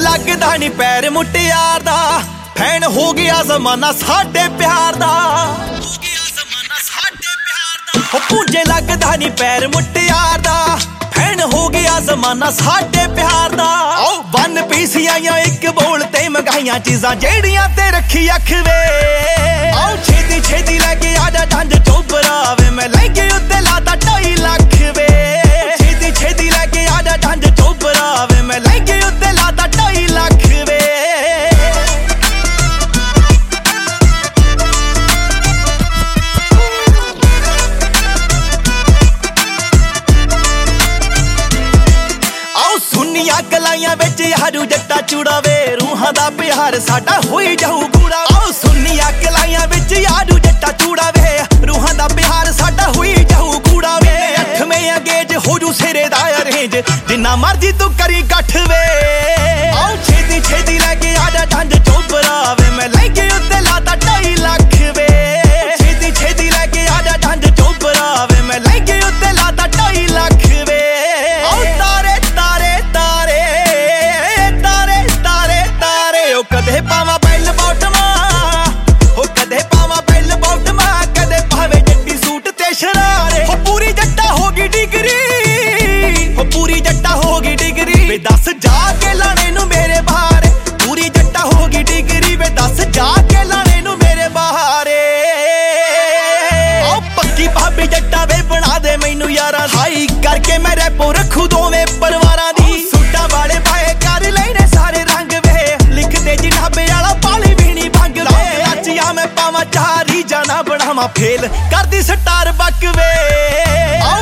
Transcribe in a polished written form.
लगदा नी पैर मुटियार दा फैन हो गया जमाना साडे प्यार दा पूंजे लगदा नी पैर मुटियार दा फैन हो गया जमाना साडे प्यार दा वन पीस आइयां एक बोल ते मंगाइयां चीजां जेड़ियां ते रखी अख वे आओ छेती छेती लैके आजा ढंड चोबरा वे मैं लैके उत्ते लाता 2.5 लाख वे छेती छेती लैके आजा ढंड चोबरा वे मैं लैके उत्ते लाता 2.5 लाख वे कलाइयां बिच यारू जट्टा चूड़ा वे रूहां दा प्यार साडा होई जाऊ कूड़ा आओ सुनिया कलाइयां बिच यारू जट्टा चूड़ा वे रूहां दा प्यार साडा होई जाऊ कूड़ा वे अठवें अंगेज हो जू सिरे दा अरेंज जिन्ना मर्जी तू करी गठ वे आओ छेती छेती लैके आजा ढंड चोबरा वे मैं लैके उत्ते लाता 2.5 लाख वे छेती छेती लैके आजा ढंड चोबरा वे मैं लैके उत्ते लाता 2.5 लाख वे आओ तारे तारे तारे कदे पावा बैल बॉटमा हो कदे पावा बैल बॉटमा कदे पावे जट्टी सूट ते शरारे हो पूरी जट्टा होगी डिग्री हो पूरी जट्टा होगी डिग्री वे 10 जाके लाने नु मेरे बाहर पूरी जट्टा होगी डिग्री वे 10 जाके लाने नु मेरे बाहर ओ पक्की भाभी जट्टा वे बना दे मैनू यारा हाई करके मैं रैपो रखू दोवें परिवारां दी सूटा वाले पाए कर लेने सारे रंग वे लिखते जिनाबे वाला पाली भी नहीं भंग वे नचिया मैं पावा चारी जाना बनावा फेल कर दी स्टार बक वे